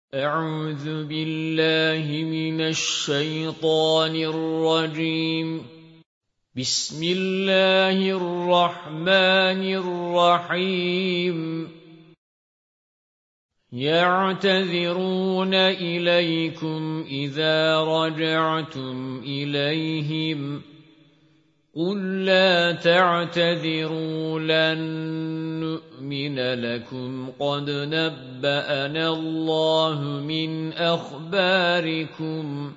أعوذ بالله من الشيطان الرجيم. بسم الله الرحمن الرحيم. يعتذرون إليكم إذا رجعتم إليهم قل لا تعتذروا لن نؤمن لكم قد نبأنا الله من أخباركم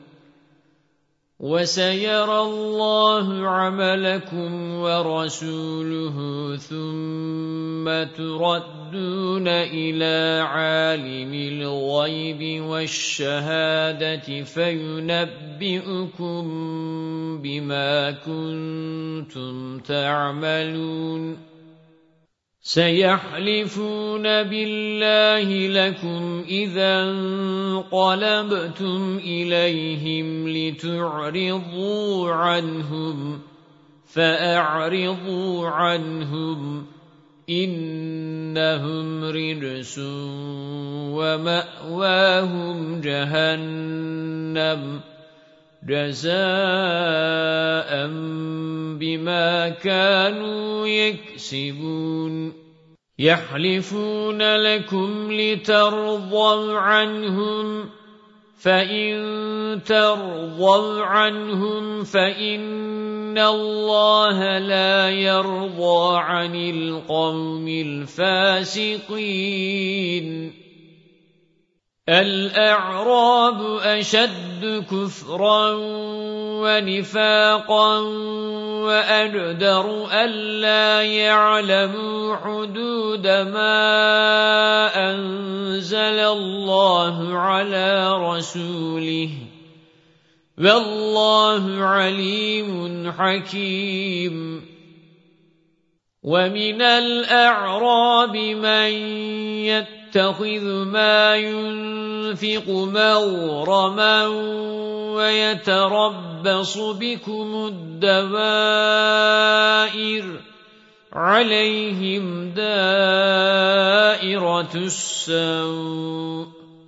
وسيرى الله عملكم ورسوله ثم تردون إلى عالم الغيب والشهادة فينبئكم بما كنتم تعملون. سيحلفون بالله لكم إذا انقلبتم إليهم لتعرضوا عنهم فأعرضوا عنهم إنهم رجس ومأواهم جهنم جزاء بما كانوا يكسبون. يحلفون لكم لترضوا عنهم فإن ترضوا عنهم فإن الله لا يرضى عن القوم الفاسقين. الأعراب أشد كفرا ونفاقا وأجدر ألا يعلموا حدود ما أنزل الله على رسوله والله عليم حكيم. ومن الأعراب من يتخذ ما ينفق مغرما ويتربص بكم الدوائر عليهم دائرة السوء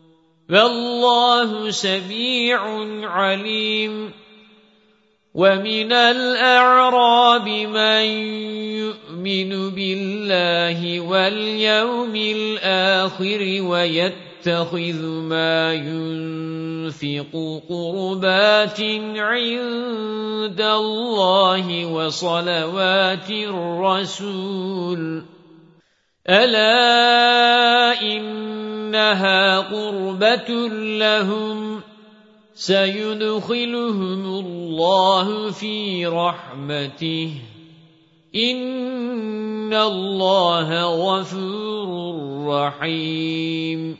والله سميع عليم. ومن الأعراب من يؤمن بالله واليوم الآخر ويتخذ ما ينفق قربات عند الله وصلوات الرسول ألا إنها قربة لهم سيدخلهم الله في رحمته إن الله غفور رحيم.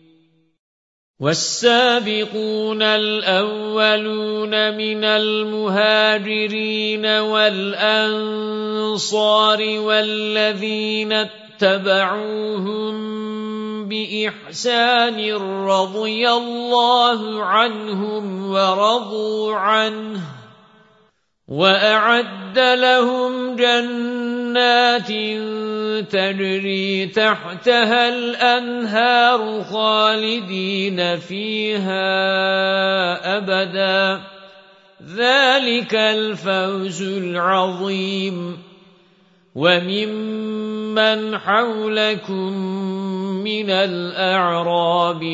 والسابقون الأولون من المهاجرين والأنصار والذين اتبعوهم بإحسان رضي الله عنهم ورضوا عنه وأعد لهم جنات تجري تحتها الأنهار خالدين فيها أبدا ذلك الفوز العظيم. وممن حولكم من الأعراب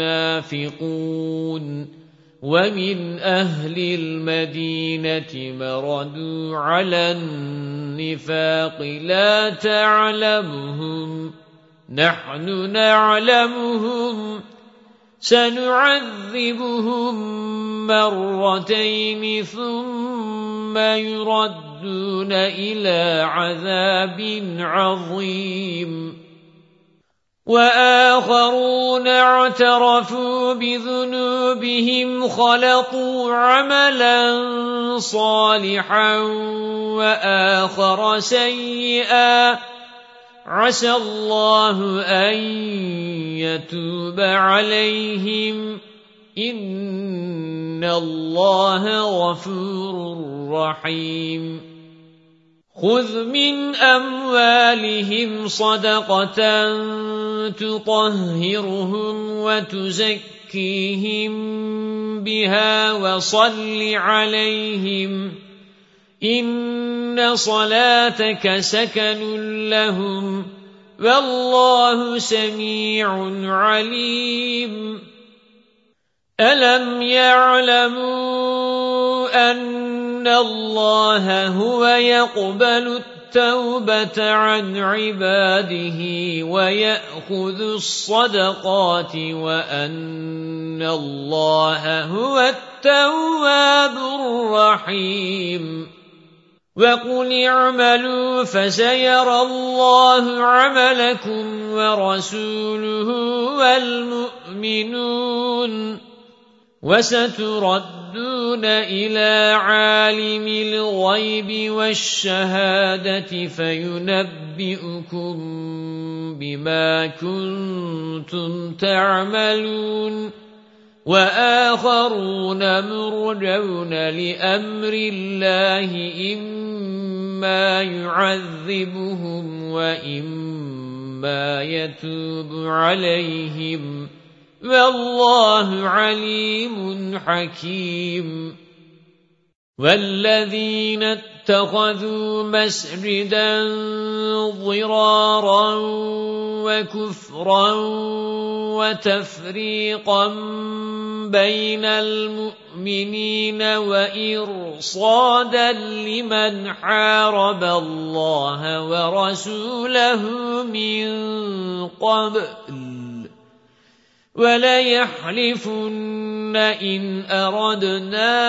منافقون ومن أهل المدينة مردوا على النفاق لا تعلمهم نحن نعلمهم سنعذبهم مرتين ثم يردون إلى عذاب عظيم. وآخرون اعترفوا بذنوبهم خلطوا عملا صالحا وآخر سيئا عسى الله أن يتوب عليهم إن الله غفور رحيم. خذ من أموالهم صدقة تطهرهم وتزكيهم بها وصل عليهم إن صلاتك سكن لهم والله سميع عليم ألم يعلموا أن الله هو يقبل التوبة عن عباده ويأخذ الصدقات وأن الله هو التواب الرحيم وقل اعملوا فسيرى الله عملكم ورسوله والمؤمنون وستردون إلى عالم الغيب والشهادة فينبئكم بما كنتم تعملون وآخرون مرجون لأمر الله إما يعذبهم وإما يتوب عليهم والله عليم حكيم والذين اتخذوا مسجدا ضرارا وكفرا وتفريقا بين المؤمنين وإرصادا لمن حارب الله ورسوله من قبل وليحلفن إن أردنا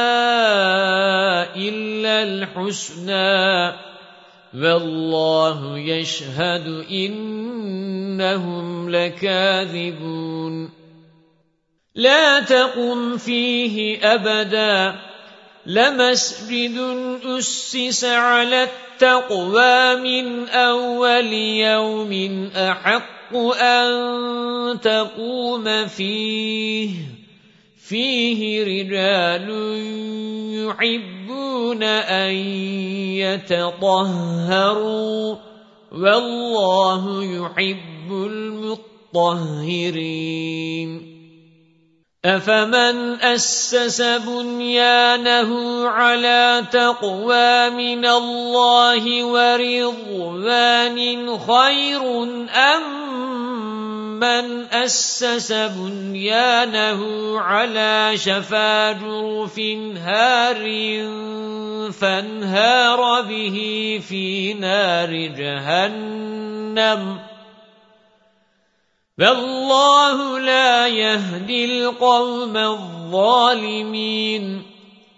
إلا الحسنى والله يشهد إنهم لكاذبون لا تقم فيه أبدا لمسجد أسس على التقوى من أول يوم أحق أن تقوم فيه رجال يحبون أن يتطهروا والله يحب المطهرين أفمن أسس بنيانه على تقوى من الله ورضوان خير أم من أسس بنيانه على شفا جرف هار فانهار به في نار جهنم والله لا يهدي القوم الظالمين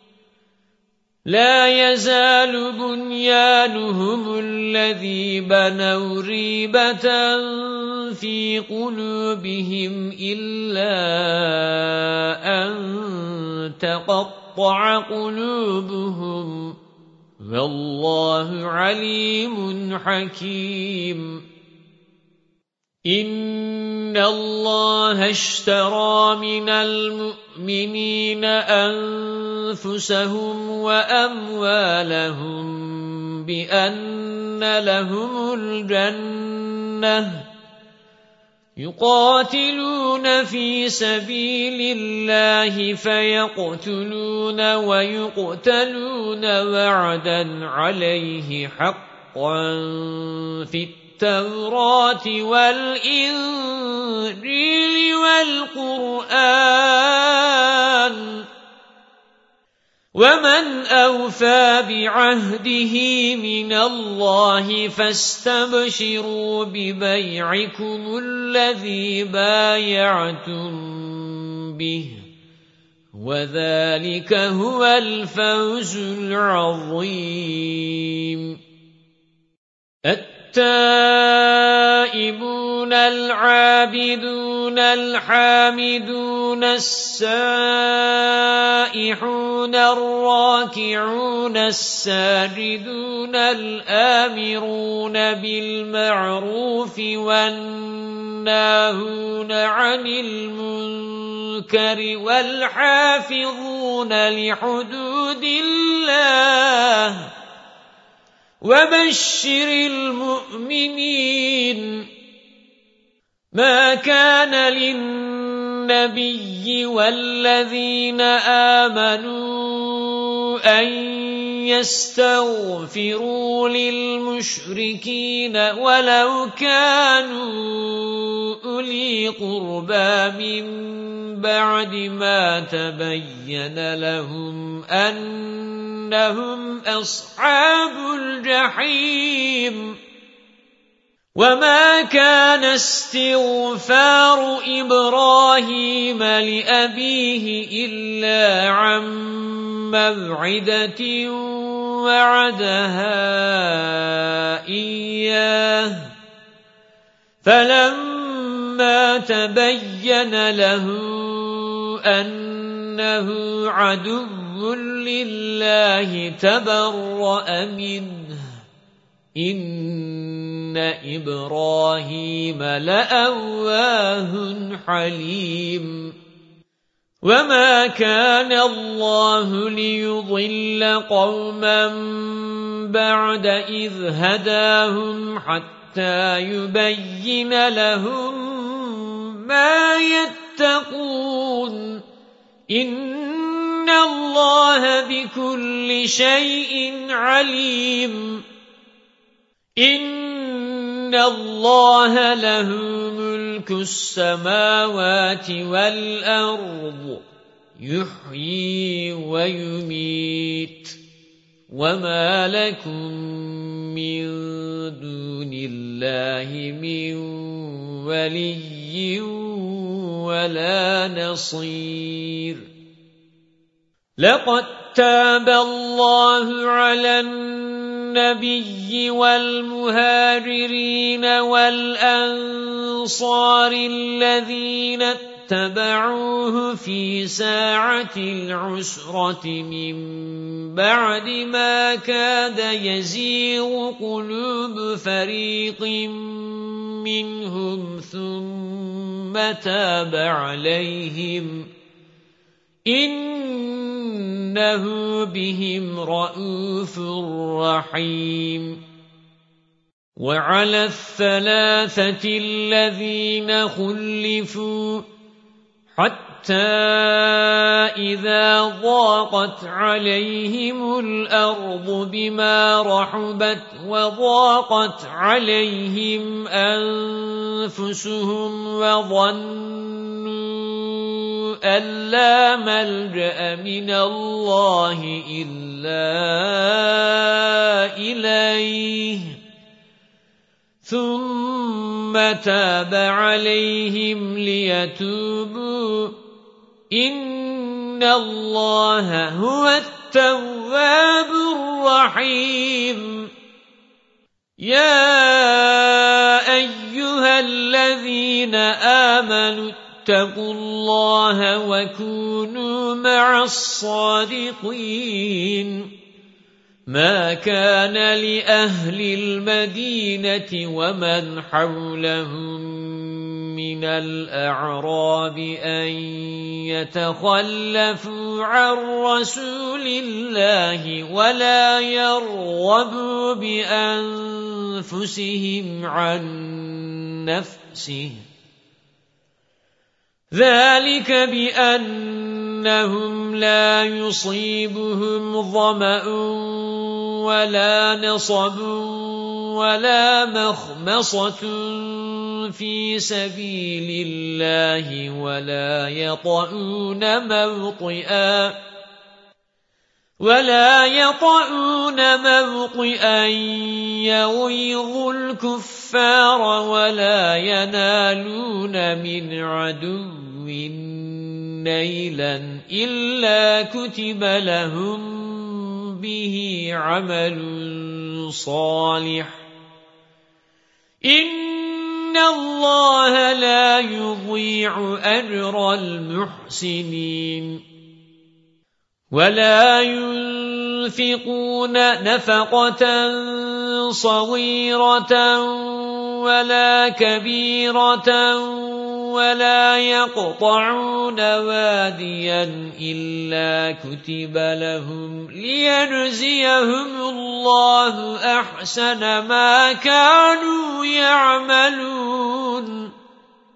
لا يزال بنيانهم الذي بنوا ريبة في قلوبهم إلا أن تقطع قلوبهم والله عليم حكيم إن الله اشترى من المؤمنين أنفسهم وأموالهم بأن لهم الجنة يقاتلون في سبيل الله فيقتلون ويقتلون وعدا عليه حقا في التوراة والإنجيل والقرآن ومن أوفى بعهده من الله فاستبشروا ببيعكم الذي بايعتم به وذلك هو الفوز العظيم التائبون العابدون الحامدون السائحون الراكعون الساجدون الآمرون بالمعروف والناهون عن المنكر والحافظون لحدود الله وبشر المؤمنين ما كان للنبي والذين آمنوا أن يستغفروا للمشركين ولو كانوا أولي قربى من بعد ما تبين لهم أنهم أصحاب الجحيم وما كان استغفار إبراهيم لأبيه إلا عن موعدة وعدها إياه فلما تبين له أنه عدو لله تبرأ منه إن إبراهيم لأواه حليم وما كان الله ليضل قوما بعد إذ هداهم حتى يبين لهم ما يتقون إن الله بكل شيء عليم إن الله له ملك السماوات والأرض يحيي ويميت وما لكم من دون الله من ولي ولا نصير لقد تاب الله على النبي والمهاجرين والأنصار الذين اتبعوه في ساعة العسرة من بعد ما كاد يزيغ قلوب فريق منهم ثم تاب عليهم إنه بهم رءوف رحيم وعلى الثلاثة الذين خلفوا حتى إذا ضاقت عليهم الأرض بما رحبت وضاقت عليهم أنفسهم وظنوا أن لا ملجأ من الله إلا إليه ثم تاب عليهم ليتوبوا إن الله هو التواب الرحيم يا أيها الذين آمنوا اتقوا الله وكونوا مع الصادقين ما كان لأهل المدينة ومن حولهم من الأعراب أن يتخلفوا عن رسول الله ولا يرغبوا بأنفسهم عن نفسه ذلك بأنهم لا يصيبهم ظمأ ولا نصب ولا مخمصة في سبيل الله ولا يطؤون موطئا يغيظ الكفار ولا ينالون من عدو نيلا إلا كتب لهم به عمل صالح إن الله لا يضيع أجر المحسنين ولا ينفقون نفقة صغيرة ولا كبيرة ولا يقطعون واديا إلا كتب لهم ليجزيهم الله أحسن ما كانوا يعملون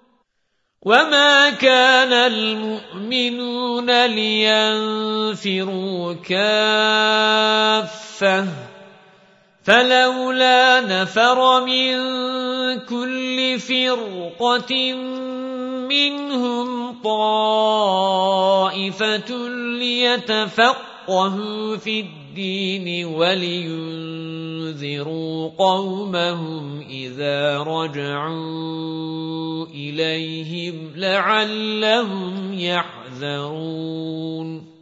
وَمَا كَانَ الْمُؤْمِنُونَ لِيَنفِرُوا كَافَّةً فَلَوْلَا نَفَرَ مِنْ كُلِّ فِرْقَةٍ مِنْهُمْ طَائِفَةٌ لِيَتَفَقَّهُوا فِي الدِّينِ وَلِيُنذِرُوا قَوْمَهُمْ إِذَا رَجَعُوا إِلَيْهِمْ لَعَلَّهُمْ يَحْذَرُونَ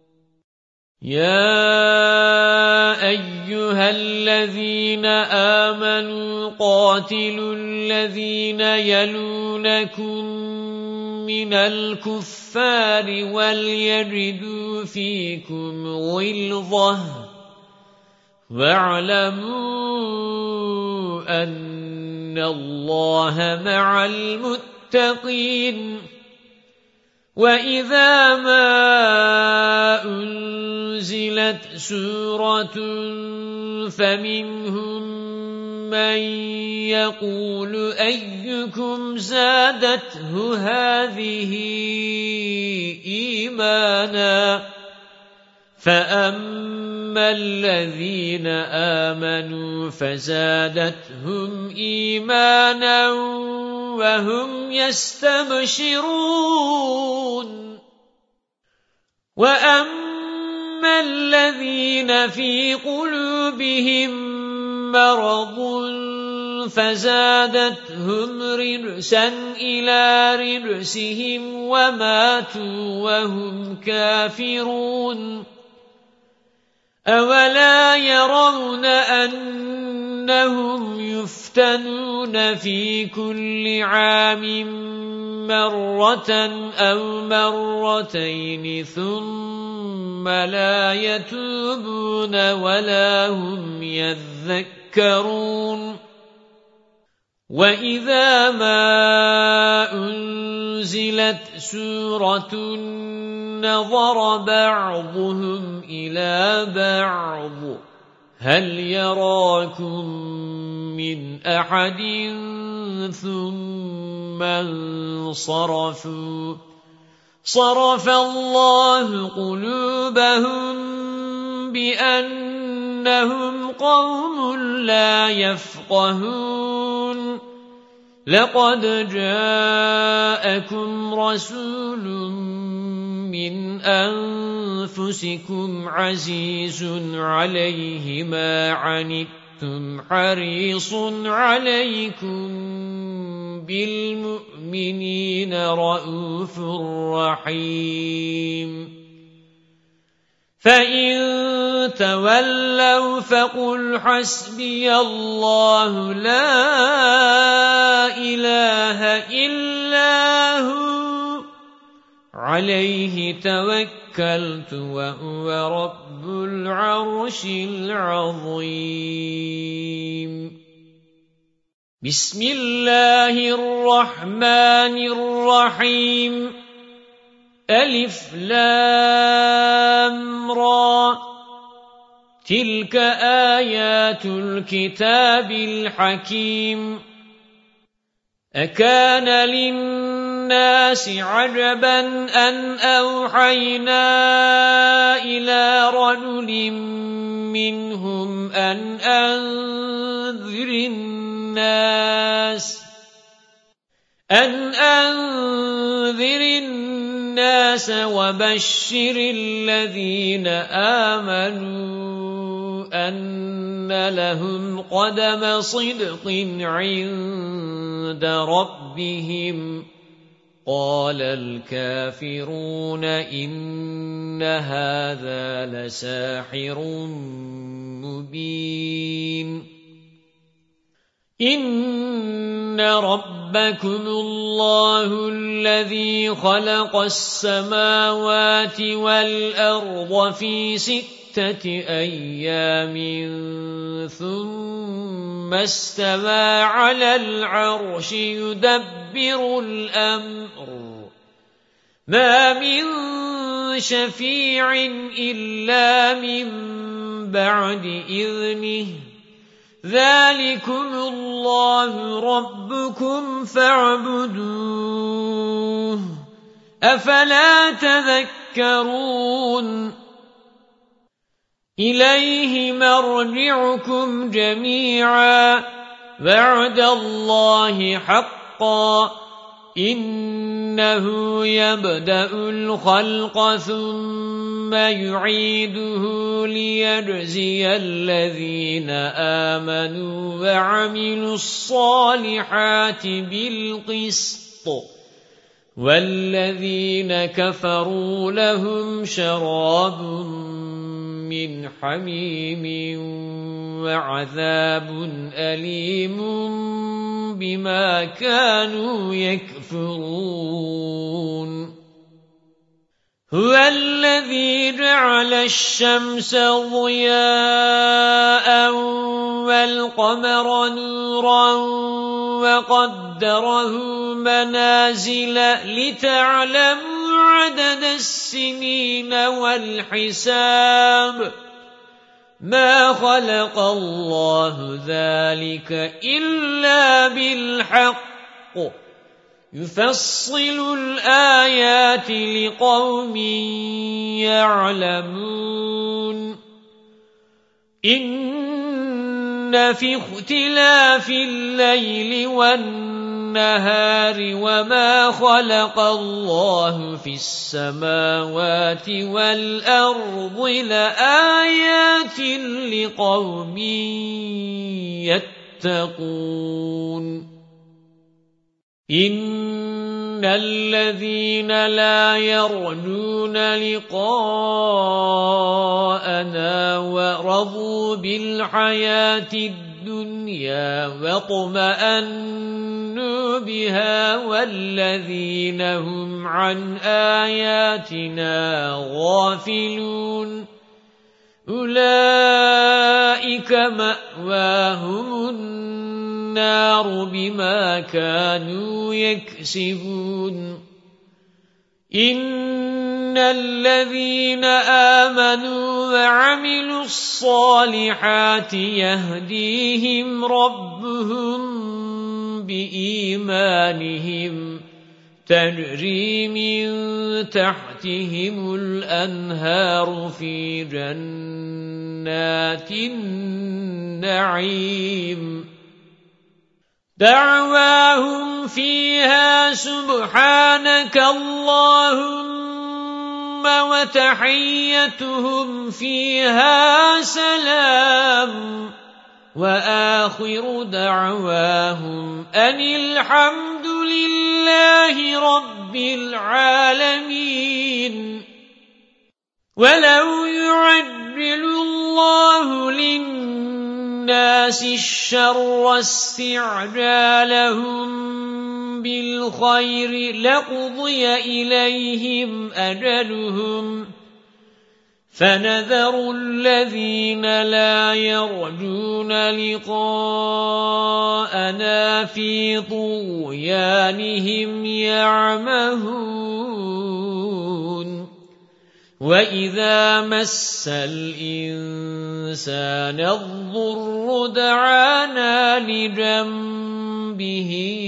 يَا أَيُّهَا الَّذِينَ آمَنُوا قَاتِلُوا الَّذِينَ يَلُونَكُم مِّنَ الْكُفَّارِ وَلْيَجِدُوا فِيكُمْ غِلْظَةً وَاعْلَمُوا أَنَّ اللَّهَ مَعَ الْمُتَّقِينَ وَإِذَا مَا أُنْزِلَتْ سُورَةٌ فَمِنْهُمْ مَنْ يَقُولُ أَيُّكُمْ زَادَتْهُ هَذِهِ إِيمَانًا فَأَمَّا الَّذِينَ آمَنُوا فَزَادَتْهُمْ إِيمَانًا وَهُمْ يَسْتَبْشِرُونَ وَأَمَّا الَّذِينَ فِي قُلُوبِهِم مَّرَضٌ فَزَادَتْهُمْ رِجْسًا إِلَى رِجْسِهِمْ وَمَاتُوا وَهُمْ كَافِرُونَ أَوَلَا يَرَوْنَ أَنَّهُمْ يُفْتَنُونَ فِي كُلِّ عَامٍ مَّرَّةً أَوْ مَرَّتَيْنِ ثُمَّ لَا يَتُوبُونَ وَلَا هُمْ يَذَّكَّرُونَ وَإِذَا مَا أُنْزِلَتْ سُورَةٌ نَظَرَ بَعْضُهُمْ إِلَى بَعْضٍ هَلْ يَرَاكُمْ مِنْ أَحَدٍ ثُمَّ انصَرَفُوا صَرَفَ اللَّهُ قُلُوبَهُم بِأَنَّهُمْ قَوْمٌ لَّا يَفْقَهُونَ لَقَدْ جَاءَكُمْ رَسُولٌ مِّنْ أَنفُسِكُمْ عَزِيزٌ عَلَيْهِ مَا عَنِتُّمْ حَرِيصٌ عَلَيْكُمْ بِالْمُؤْمِنِينَ رَءُوفٌ رَّحِيمٌ فَإِن تَوَلَّوْا فَقُلْ حَسْبِيَ اللَّهُ لَا إِلَٰهَ إِلَّا هُوَ عَلَيْهِ تَوَكَّلْتُ وَهُوَ رَبُّ الْعَرْشِ الْعَظِيمِ بسم الله الرحمن الرحيم ألف لام را تلك آيات الكتاب الحكيم أكان للناس عجبا أن أوحينا إلى رجل منهم أن أنذر الناس وبشر الذين آمنوا أن لهم قدم صدق عند ربهم قال الكافرون إن هذا لساحر مبين إن ربكم الله الذي خلق السماوات والأرض في 6 أيام ثم استوى على العرش يدبر الأمر ما من شفيع إلا من بعد إذنه ذلكم الله ربكم فاعبدوه أفلا تذكرون إليه مرجعكم جميعا وعد الله حقا إنه يبدأ الخلق ثم يعيده ليجزي الذين آمنوا وعملوا الصالحات بالقسط والذين كفروا لهم شراب من حميم وعذاب أليم بما كانوا يكفرون هو الذي جعل الشمس ضياء والقمر نورا وقدره منازل لتعلموا عدد السنين والحساب ما خلق الله ذلك إلا بالحق يفصل الآيات لقوم يعلمون إن في اختلاف الليل والنهار وما خلق الله في السماوات والأرض لآيات لقوم يتقون إن الذين لا يرجون لقاءنا ورضوا بالحياة الدنيا واطمأنوا بها والذين هم عن آياتنا غافلون أولئك مأواهم النار بما كانوا يكسبون إن الذين آمنوا وعملوا الصالحات يهديهم ربهم بإيمانهم تجري من تحتهم الأنهار في جنات النعيم دعواهم فيها سبحانك اللهم وتحيتهم فيها سلام وآخر دعواهم أن الحمد لله رب العالمين ولو يعجل الله للناس الشر استعجالهم بالخير لقضي إليهم أجلهم فنذر الذين لا يرجون لقاءنا في طغيانهم يعمهون وَإِذَا مَسَّ الْإِنسَانَ الضُّرُّ دَعَانَا لِجَنبِهِ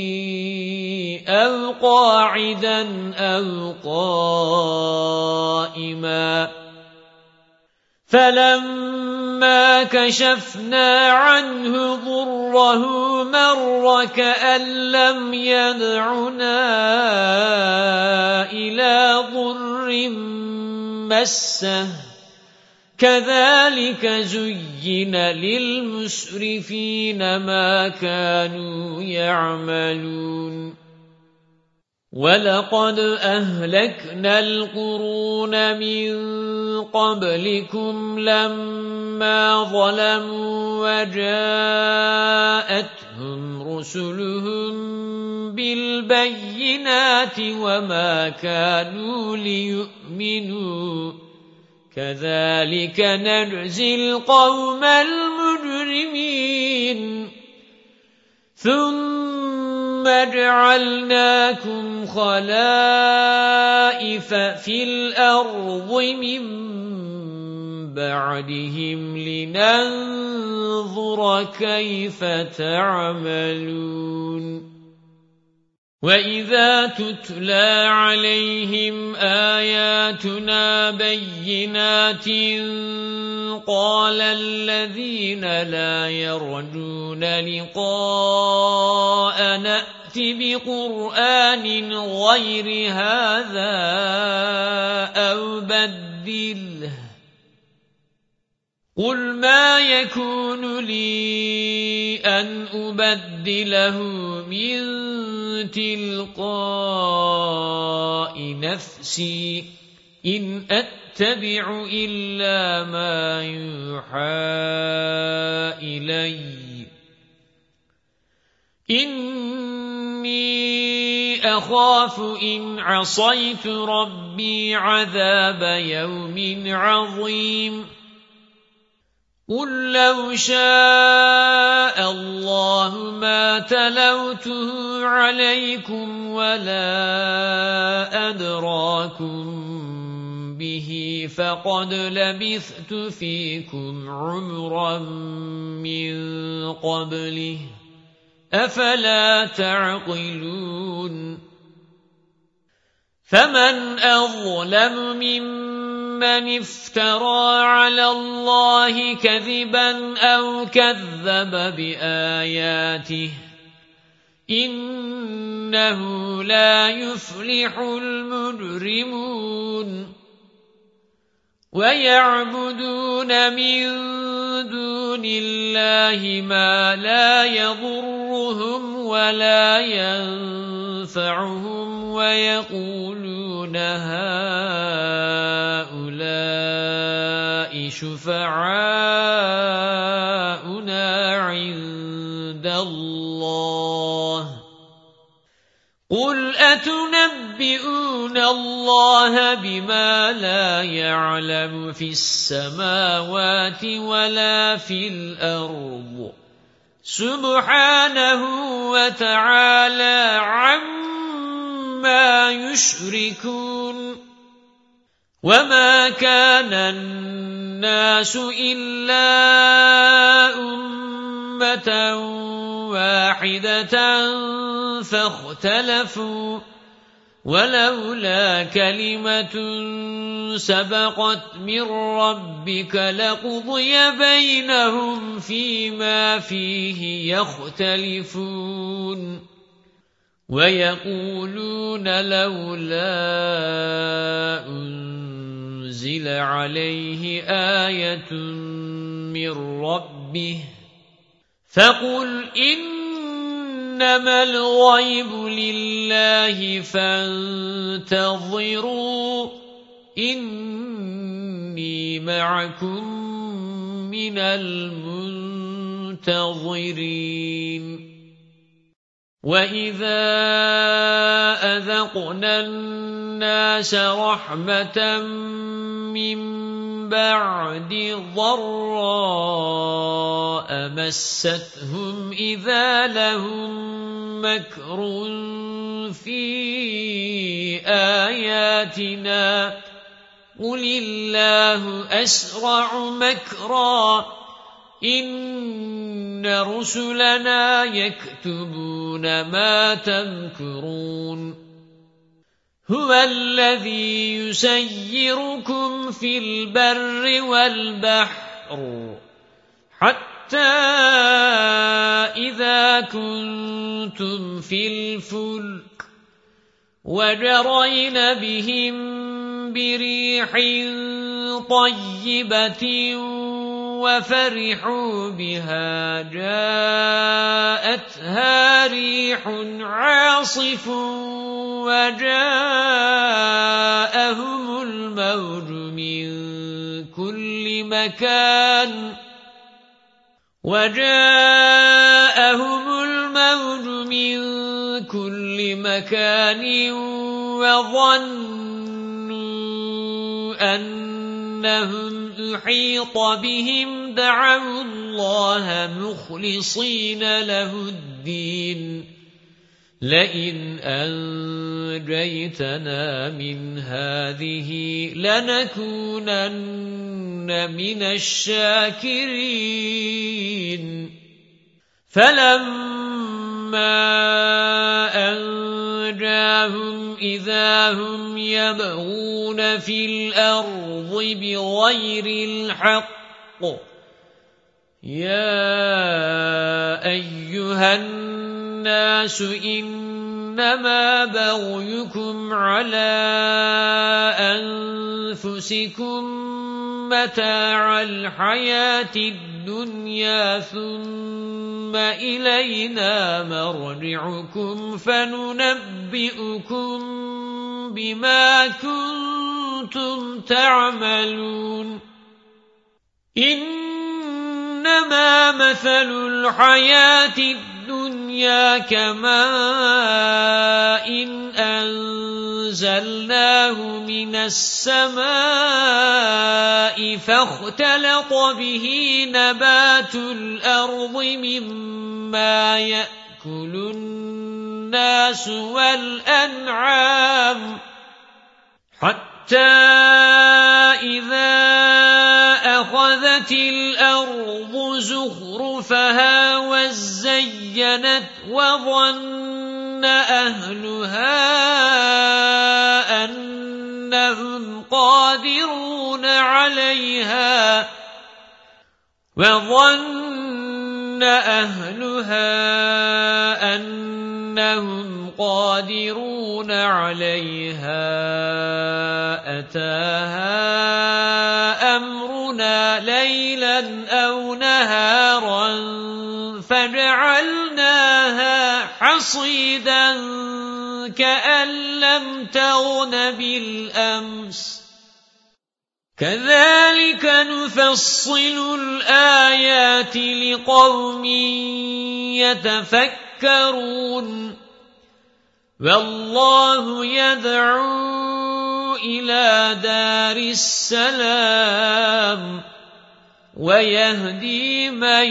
أَوْ قَاعِدًا أَوْ قَائِمًا فَلَمَّا كَشَفْنَا عَنْهُ ضُرَّهُ مَرَّ كَأَن لَّمْ يَدْعُنَا إِلَى ضُرٍّ مَّسَّهُ كَذَلِكَ زُيِّنَ لِلْمُسْرِفِينَ مَا كَانُوا يَعْمَلُونَ وَلَقَدْ أَهْلَكْنَا الْقُرُونَ مِنْ قَبْلِكُمْ لَمَّا ظَلَمُوا وَجَاءَتْهُمْ رُسُلُهُم بِالْبَيِّنَاتِ وَمَا كَانُوا لِيُؤْمِنُوا كَذَلِكَ نَجْزِي الْقَوْمَ الْمُجْرِمِينَ ثُمَّ جَعَلْنَاكُمْ خَلَائِفَ فِي الْأَرْضِ مِنْ بَعْدِهِمْ لِنَنْظُرَ كَيْفَ تَعْمَلُونَ وَإِذَا تُتْلَى عَلَيْهِمْ آيَاتُنَا بَيِّنَاتٍ قَالَ الَّذِينَ لَا يَرْجُونَ لِقَاءَنَا ائْتِ بِقُرْآنٍ غَيْرِ هَذَا أَوْ بَدِّلْهُ قُلْ مَا يَكُونُ لِي أَنْ أُبَدِّلَهُ مِنْ تِلْقَاءِ نَفْسِي إِنْ أَتَّبِعُ إِلَّا مَا يُوحَى إِلَيَّ إِنِّي أَخَافُ إِنْ عَصَيْتُ رَبِّي عَذَابَ يَوْمٍ عَظِيمٍ قُل لَّوْ شَاءَ اللَّهُ مَا تَلَوْتُهُ عَلَيْكُمْ وَلَا أَدْرَاكُمْ بِهِ فَقَدْ لَبِثْتُ فِيكُمْ عُمُرًا مِّن قَبْلِهِ أَفَلَا تَعْقِلُونَ فَمَنْ أَظْلَمُ مِمَّنِ افْتَرَى عَلَى اللَّهِ كَذِبًا أَوْ كَذَّبَ بِآيَاتِهِ إِنَّهُ لَا يُفْلِحُ الْمُجْرِمُونَ وَيَعْبُدُونَ مِن دُونِ اللَّهِ مَا لَا يَضُرُّهُمْ وَلَا يَنفَعُهُمْ وَيَقُولُونَ هَؤُلَاءِ شُفَعَاؤُنَا عِندَ اللَّهِ قُلْ أَتُنَبِّئُونَ اللَّهَ بِمَا لَا يَعْلَمُ فِي السَّمَاوَاتِ وَلَا فِي الْأَرْضِ سُبْحَانَهُ وَتَعَالَى عَمَّا يُشْرِكُونَ وَمَا كَانَ النَّاسُ إِلَّا أُمَّةً وَاحِدَةً فَاخْتَلَفُوا وَلَوْلَا كَلِمَةٌ سَبَقَتْ مِنْ رَبِّكَ لَقُضِيَ بَيْنَهُمْ فِيمَا فِيهِ يَخْتَلِفُونَ وَيَقُولُونَ لَوْلَا أُنْزِلَ عَلَيْهِ آيَةٌ مِّن رَّبِّهِ فَقُلْ إِنَّمَا الْغَيْبُ لِلَّهِ فَانتَظِرُوا إِنِّي مَعَكُمْ مِنَ الْمُنتَظِرِينَ وَإِذَا أَذَقْنَا النَّاسَ رَحْمَةً مِّن بَعْدِ ضَرَّاءَ مَسَّتْهُمْ إِذَا لَهُم مَّكْرٌ فِي آيَاتِنَا قُلِ اللَّهُ أَسْرَعُ مَكْرًا إِنَّ رُسُلَنَا يَكْتُبُونَ مَا تَمْكُرُونَ هُوَ الَّذِي يُسَيِّرُكُمْ فِي الْبَرِّ وَالْبَحْرِ حَتَّى إِذَا كُنتُمْ فِي الْفُلْكِ وَجَرَيْنَ بِهِم بِرِيحٍ طَيِّبَةٍ وَفَرِحُوا بِهَا جَاءَتْهَا رِيحٌ عَاصِفٌ وَجَاءَهُمُ الْمَوْجُ مِنْ كُلِّ مَكَانٍ وَظَنُّوا أَنَّهُمْ أُحِيطَ بِهِمْ دَعَوُا اللَّهَ مُخْلِصِينَ لَهُ الدِّينَ لَئِنْ أَنْجَيْتَنَا مِنْ هَذِهِ لَنَكُونَنَّ مِنَ الشَّاكِرِينَ فَلَمَّا نجاهم إذا هم يبغون في الأرض بغير الحق يا أيها الناس إنما بغيكم على أنفسكم متاع الحياة الدنيا ثم إلينا مرجعكم فننبئكم بما كنتم تعملون إنما مثل الحياة الدنيا كماء أنزلناه من السماء فاختلط به نبات الأرض مما يأكل الناس والأنعام حتى إذا أخذت الأرض زخرفها وزينت وظن أهلها أنهم قادرون عليها أتاها أمرنا ليلا أو نهارا فجعلناها حصيدا كأن لم تغن بالأمس كذلك نفصل الآيات لقوم يتفكرون والله يدعو إلى دار السلام ويهدي من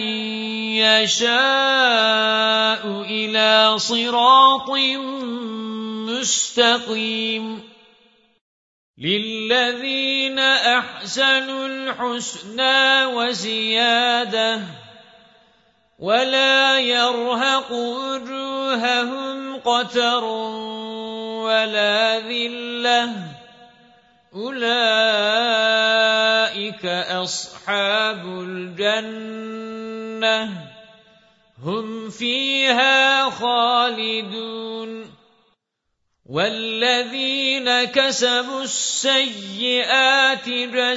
يشاء إلى صراط مستقيم للذين أحسنوا الحسنى وزيادة ولا يرهق وجوههم قتر ولا ذلة أولئك أصحاب الجنة هم فيها خالدون والذين كسبوا السيئات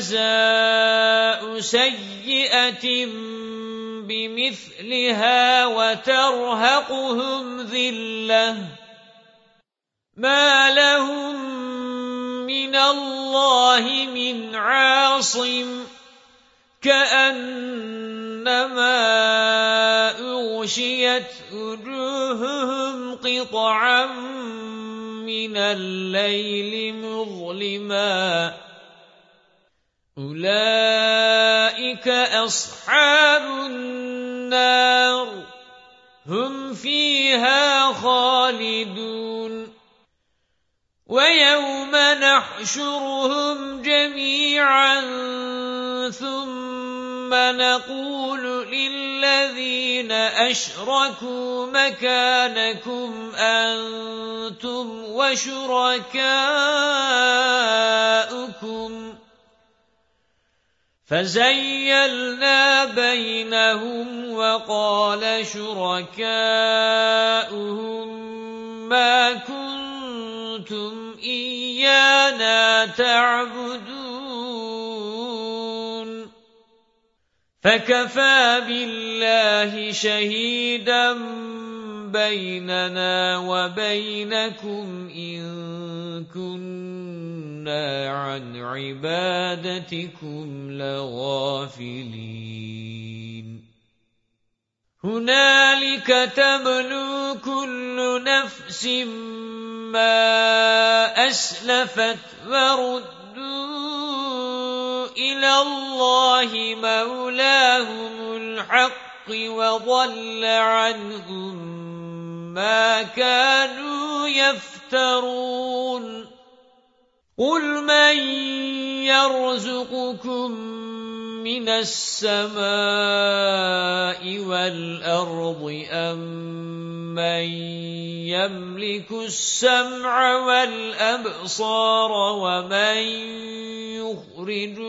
جزاء سيئة بمثلها وترهقهم ذلة ما لهم من الله من عاصم كأنما أغشيت وجوههم قطعا من الليل مظلما أولئك أصحاب النار هم فيها خالدون ويوم نحشرهم جميعا ثم نقول للذين أشركوا مكانكم أنتم وشركاؤكم فزيلنا بينهم وقال شركاؤهم ما كنتم إيانا تعبدون فكفى بالله شهيدا بيننا وبينكم إن كنا عن عبادتكم لغافلين هنالك تبلو كل نفس ما أسلفت وردوا إلى الله مولاهم الحق وضل عنهم ما كانوا يفترون قل من يرزقكم مِنَ السَّمَاءِ وَالْأَرْضِ أَمَّن يَمْلِكُ السَّمْعَ وَالْأَبْصَارَ وَمَن يُخْرِجُ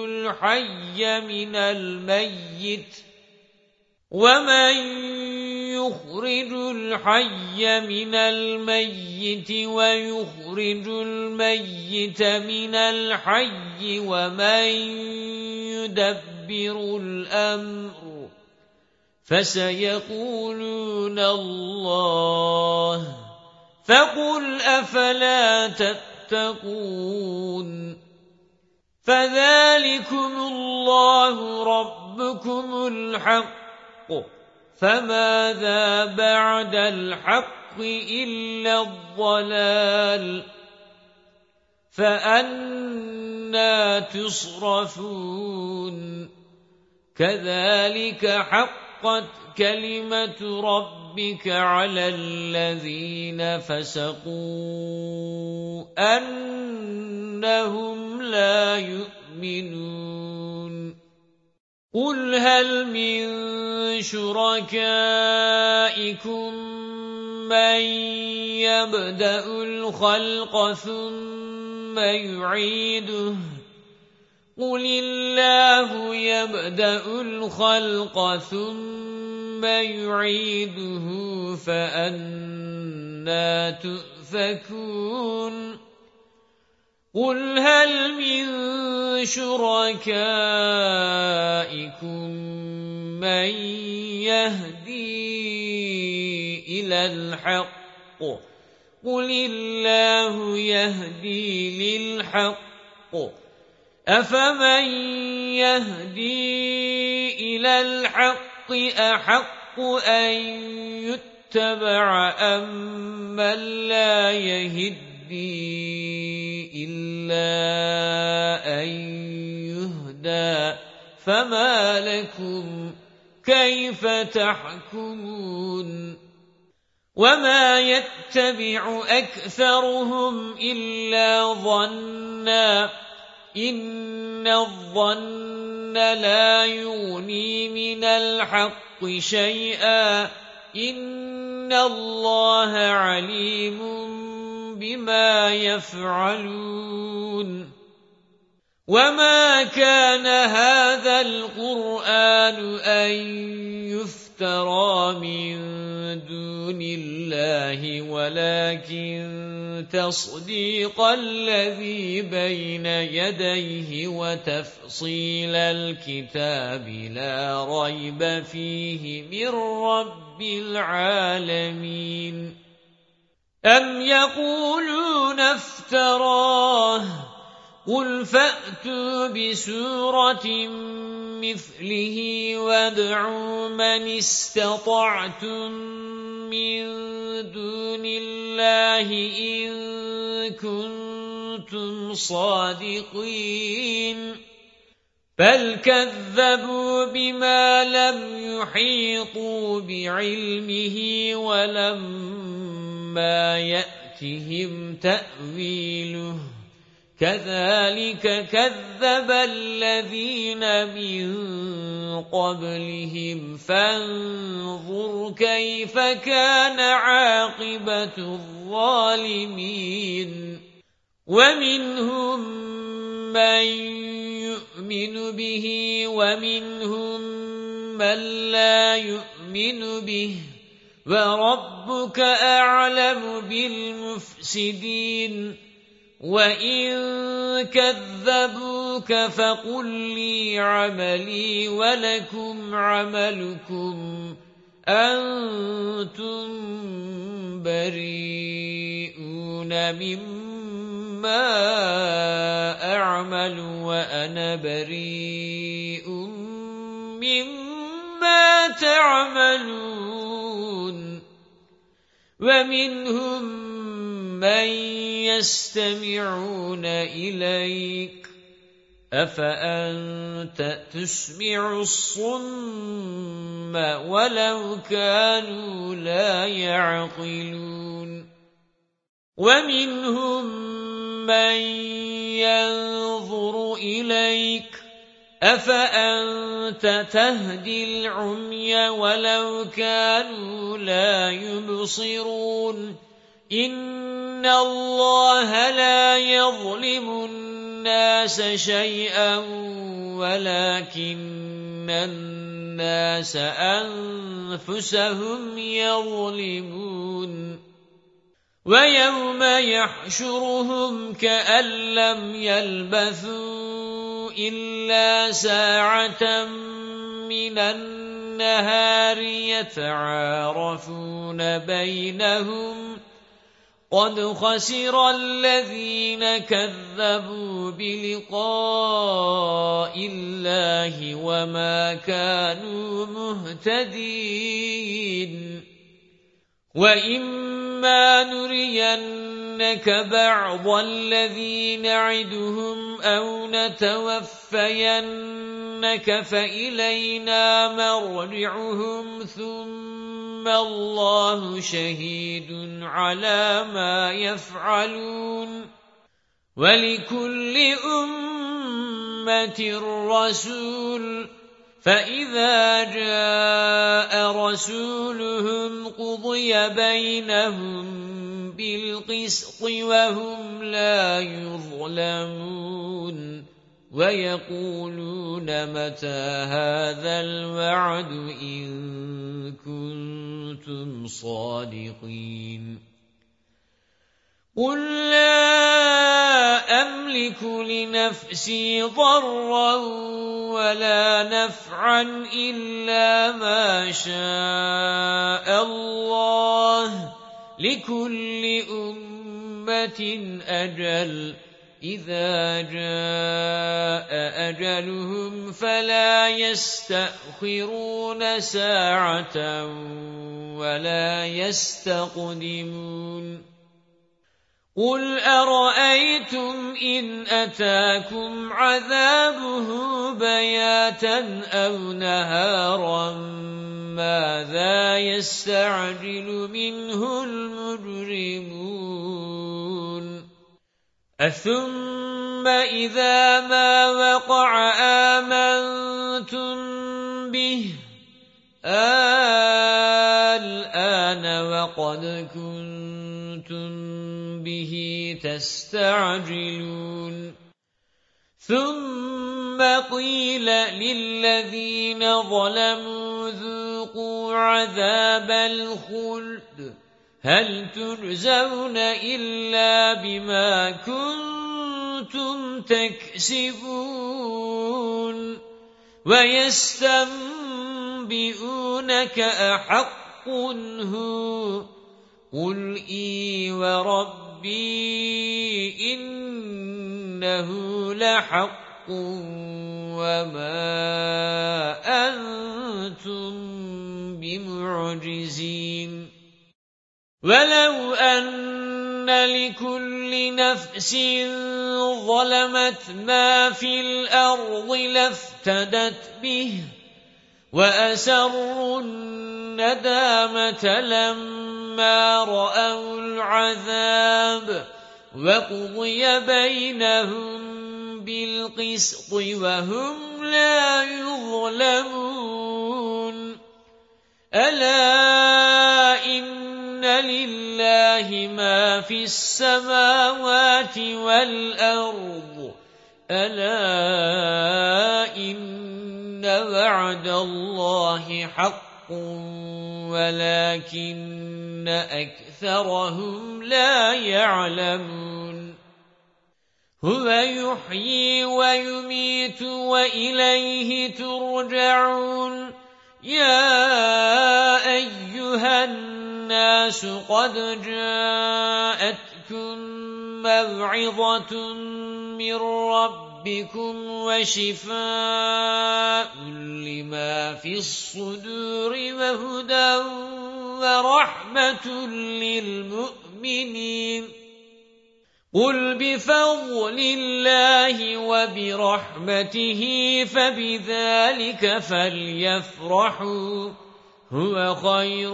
الْحَيَّ مِنَ الْمَيِّتِ وَيُخْرِجُ الْمَيِّتَ مِنَ الْحَيِّ وَمَن يُدَبِّرُ الْأَمْرَ فَسَيَقُولُونَ اللَّهُ فَقُلْ أَفَلَا تَتَّقُونَ فَذَلِكُمُ اللَّهُ رَبُّكُمُ الْحَقُّ فَمَاذَا بَعْدَ الْحَقِّ إِلَّا الضَّلَالُ فَأَنَّى تُصْرَفُونَ كَذَلِكَ حَقَّتْ كَلِمَةُ رَبِّكَ عَلَى الَّذِينَ فَسَقُوا أَنَّهُمْ لَا يُؤْمِنُونَ قُلْ هَلْ مِن شُرَكَائِكُم مَّن يَبْدَأُ الْخَلْقَ ثُمَّ يُعِيدُهُ قُلِ اللَّهُ يَبْدَأُ الْخَلْقَ ثُمَّ يُعِيدُهُ فَأَنَّى تُؤْفَكُونَ قُلْ هَلْ مِن شُرَكَائِكُم مَّن يَهْدِي إِلَى الْحَقِّ قُلِ اللَّهُ يَهْدِي لِلْحَقِّ أَفَمَن يَهْدِي إِلَى الْحَقِّ أَحَقُّ أَن يُتَّبَعَ أَمَّن لَّا يَهِدِّي إِلَّا أَن يُهْدَىٰ فَمَا لَكُمْ كَيْفَ تَحْكُمُونَ وَمَا يَتَّبِعُ أَكْثَرُهُمْ إِلَّا ظَنًّا إِنَّ الظَّنَّ لَا يُغْنِي مِنَ الْحَقِّ شَيْئًا إِنَّ اللَّهَ عَلِيمٌ بِمَا يَفْعَلُونَ وَمَا كَانَ هَذَا الْقُرْآنُ أَن يُفْتَرَىٰ مِن دُونِ اللَّهِ وَلَكِن تَصْدِيقَ الَّذِي بَيْنَ يَدَيْهِ وَتَفْصِيلَ الْكِتَابِ لَا رَيْبَ فِيهِ مِن رَّبِّ الْعَالَمِينَ أَمْ يَقُولُونَ افْتَرَاهُ قُلْ فَأْتُوا بِسُورَةٍ مِثْلِهِ وَادْعُوا مَنِ اسْتَطَعْتُم مِّن دُونِ اللَّهِ إِن كُنتُمْ صَادِقِينَ بَلْ كَذَّبُوا بِمَا لَمْ يُحِيطُوا بِعِلْمِهِ وَلَمَّا يَأْتِهِمْ تَأْوِيلُهُ كَذَلِكَ كَذَّبَ الَّذِينَ مِن قَبْلِهِمْ فَانظُرْ كَيْفَ كَانَ عَاقِبَةُ الظَّالِمِينَ وَمِنْهُم مَّن يُؤْمِنُ بِهِ وَمِنْهُم مَّن لَّا يُؤْمِنُ بِهِ وَرَبُّكَ أَعْلَمُ بِالْمُفْسِدِينَ وَإِن كَذَّبُوكَ فَقُل لِّي عَمَلِي وَلَكُمْ عَمَلُكُمْ أَنتُم بَرِيئُونَ مِمَّا أَعْمَلُ وَأَنَا بَرِيءٌ مِّمَّا تَعْمَلُونَ وَمِنْهُم مَّن يَسْتَمِعُونَ إِلَيْكَ أَفَأَنتَ تُسْمِعُ الصُّمَّ وَلَوْ كَانُوا لَا يَعْقِلُونَ وَمِنْهُم مَّن يَنظُرُ إِلَيْكَ أَفَأَنْتَ تَهْدِي الْعُمْيَ وَلَوْ كَانُوا لَا يُبْصِرُونَ إِنَّ اللَّهَ لَا يَظْلِمُ النَّاسَ شَيْئًا وَلَكِنَّ النَّاسَ أَنفُسَهُمْ يَظْلِمُونَ وَيَوْمَ يَحْشُرُهُمْ كَأَن لَّمْ يَلْبَثُوا إِلَّا سَاعَةً مِّنَ النَّهَارِ يَتَعَارَفُونَ بَيْنَهُمْ قَدْ خَسِرَ الَّذِينَ كَذَّبُوا بِلِقَاءِ اللَّهِ وَمَا كَانُوا مُهْتَدِينَ وَإِمَّا نُرِيَنَّكَ بَعْضَ الَّذِي نَعِدُهُمْ أَوْ نَتَوَفَّيَنَّكَ فَإِلَيْنَا مَرْجِعُهُمْ ثُمَّ اللَّهُ شَهِيدٌ عَلَى مَا يَفْعَلُونَ وَلِكُلِّ أُمَّةٍ رَّسُولٌ فَإِذَا جَاءَ رَسُولُهُمْ قُضِيَ بَيْنَهُم بِالْقِسْطِ وَهُمْ لَا يُظْلَمُونَ وَيَقُولُونَ مَتَى هَذَا الْوَعْدُ إِن كُنتُمْ صَادِقِينَ قُل لَّا أَمْلِكُ لِنَفْسِي ضَرًّا وَلَا نَفْعًا إِلَّا مَا شَاءَ اللَّهُ لِكُلِّ أُمَّةٍ أَجَلٌ إِذَا جَاءَ أَجَلُهُمْ فَلَا يَسْتَأْخِرُونَ سَاعَةً وَلَا يَسْتَقْدِمُونَ قُلْ أَرَأَيْتُمْ إِنْ أَتَاكُمْ عَذَابُهُ بَيَاتًا أَوْ نَهَارًا مَاذَا يَسْتَعْجِلُ مِنْهُ الْمُجْرِمُونَ أَثُمَّ إِذَا مَا وَقَعَ آمَنْتُمْ بِهِ الْآنَ وَقَدْ كُنْتُمْ بِهِ تَسْتَعْجِلُونَ ثُمَّ قِيلَ لِلَّذِينَ ظَلَمُوا ذُوقُوا عَذَابَ الْخُلْدِ هَلْ تُجْزَوْنَ إِلَّا بِمَا كُنتُمْ تَكْسِبُونَ وَيَسْتَنبِئُونَكَ أَحَقٌّ هُوَ قُلْ إِي وَرَبِّي إِنَّهُ لَحَقٌّ وَمَا أَنْتُمْ بِمُعْجِزِينَ وَلَوْ أَنَّ لِكُلِّ نَفْسٍ ظَلَمَتْ مَا فِي الْأَرْضِ لَافْتَدَتْ بِهِ وَأَسَرُّوا النَّدَامَةَ لَمَّا رَأَوُا الْعَذَابَ وَقُضِيَ بَيْنَهُم بِالْقِسْطِ وَهُمْ لَا يُظْلَمُونَ أَلَا إِنَّ لِلَّهِ مَا فِي السَّمَاوَاتِ وَالْأَرْضِ أَلَا إِنَّ وَعْدَ اللَّهِ حَقٌّ وَلَكِنَّ أَكْثَرَهُمْ لَا يَعْلَمُونَ هُوَ يُحْيِي وَيُمِيتُ وَإِلَيْهِ تُرْجَعُونَ يَا أَيُّهَا النَّاسُ قَدْ جَاءَتْكُمْ مَوْعِظَةٌ مِّن رَّبِّكُمْ وَشِفَاءٌ لِّمَا فِي الصُّدُورِ وَهُدًى وَرَحْمَةٌ لِّلْمُؤْمِنِينَ قُلْ بِفَضْلِ اللَّهِ وَبِرَحْمَتِهِ فَبِذَلِكَ فَلْيَفْرَحُوا هُوَ خَيْرٌ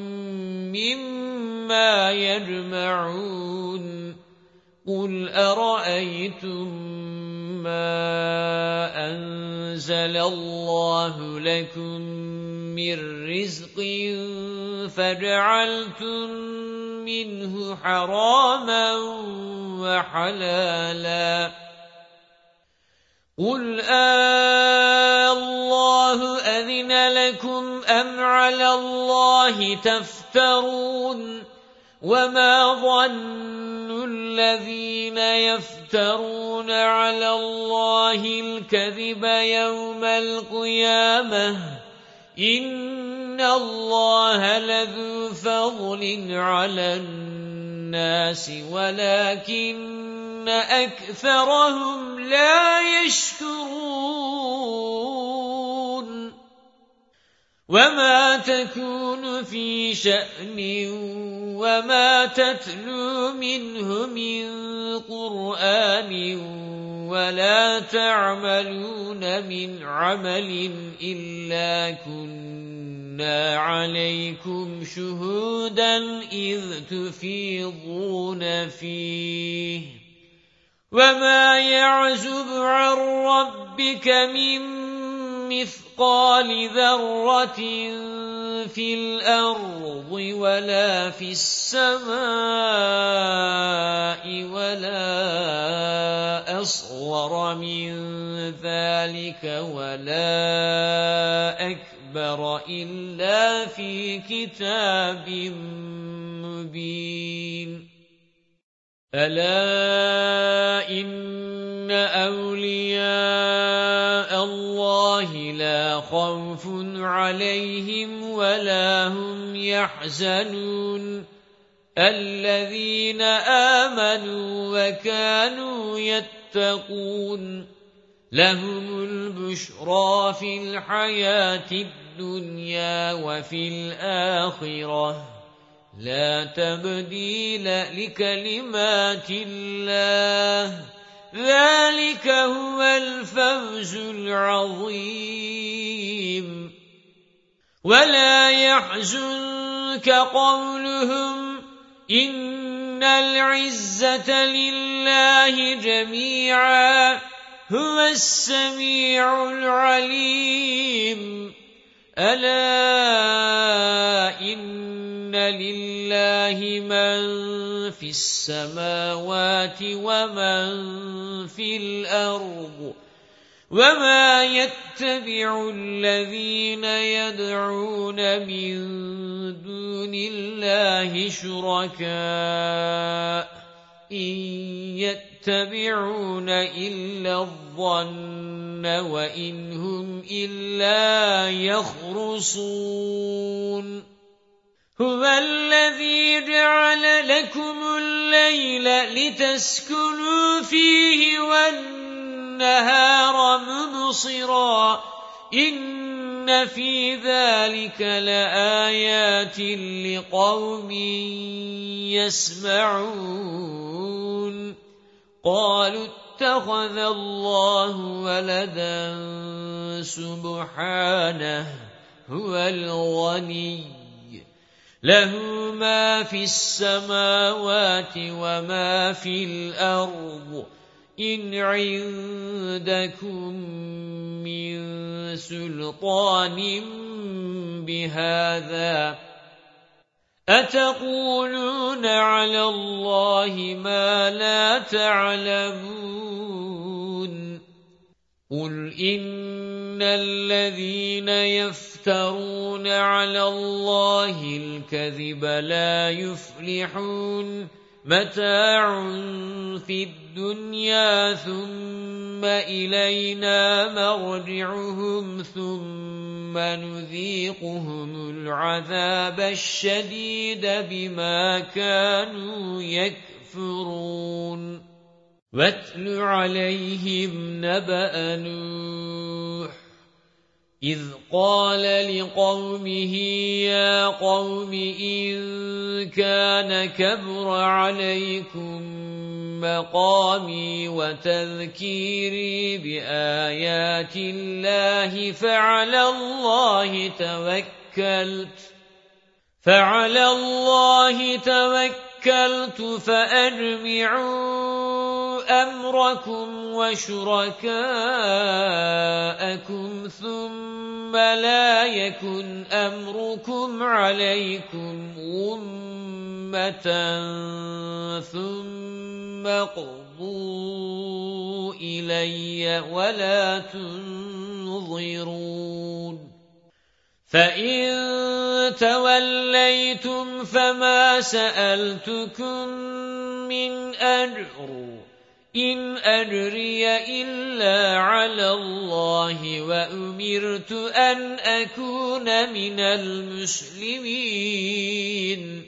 مِّمَّا يَجْمَعُونَ قُلْ أَرَأَيْتُم مَّا أنزل الله لكم من رزق فجعلتم منه حراما وحلالا قل الله أذن لكم أم على الله تفترون وما ظن الذين يفترون على الله الكذب يوم القيامة إن الله لذو فضل على الناس ولكن أكثرهم لا يشكرون وما تكون في شأن وما تتلو منه من قرآن ولا تعملون من عمل إلا كنا عليكم شهودا إذ تفيضون فيه وما يعزب عن ربك من مثقال ذرة في الأرض ولا في السماء ولا أصغر من ذلك ولا أكبر إلا في كتاب مبين ألا إن أولياء الله لا خوف عليهم ولا هم يحزنون الذين آمنوا وكانوا يتقون لهم البشرى في الحياة الدنيا وفي الآخرة لا تبديل لكلمات الله ذلك هو الفوز العظيم ولا يحزنك قولهم إن العزة لله جميعا هو السميع العليم ألا إن لله من في السماوات ومن في الأرض وما يتبع الذين يدعون من دون الله شركاء إن يتبعون إلا الظن وإن هم إلا يخرصون هو الذي جعل لكم الليل لتسكنوا فيه والنهار مبصرا إن في ذلك لآيات لقوم يسمعون قالوا اتخذ الله ولدا سبحانه هو الغني له ما في السماوات وما في الأرض إن عندكم من سلطان بهذا أتقولون على الله ما لا تعلمون قل إن الذين يفترون على الله الكذب لا يفلحون متاع في الدنيا ثم إلينا مرجعهم ثم نذيقهم العذاب الشديد بما كانوا يكفرون واتل عليهم نبأ نوح إذ قال لقومه يا قوم إن كان كبر عليكم مقامي وتذكيري بآيات الله فعلى الله توكلت فأجمعوا أمركم وشركاءكم ثم لا يكن أمركم عليكم غمة ثم اقضوا إلي ولا تنظرون فإن توليتم فما سألتكم من أجر إن أجري إلا على الله وأمرت أن أكون من المسلمين